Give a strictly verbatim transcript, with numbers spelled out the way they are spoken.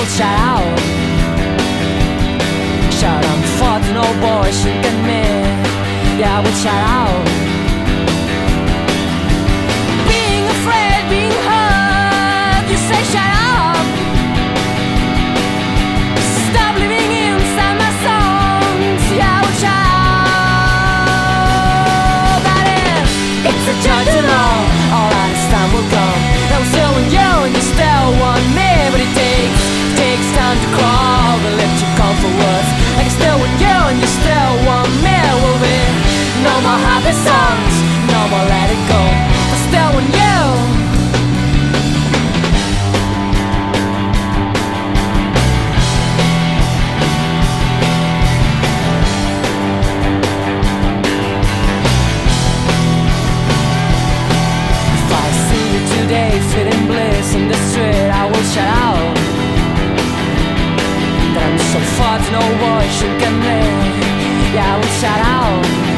would shout out. Shout I'm far to no boy should get me. Yeah, I would shout out. Being afraid, being hurt, you say shut up. Stop living inside my songs. Yeah, I would shout out. That is, it's a joy to know all that this time will come. That was still when you and you still want me, but it takes, takes time to crawl, but let you call for words. Like it's still with you and you still want me. Will be no more happy songs, no more let it go, but still with you. If I see you today, feeling bliss in the street, I will shout out that I'm so far to no boy should get me. Yeah, I will shout out.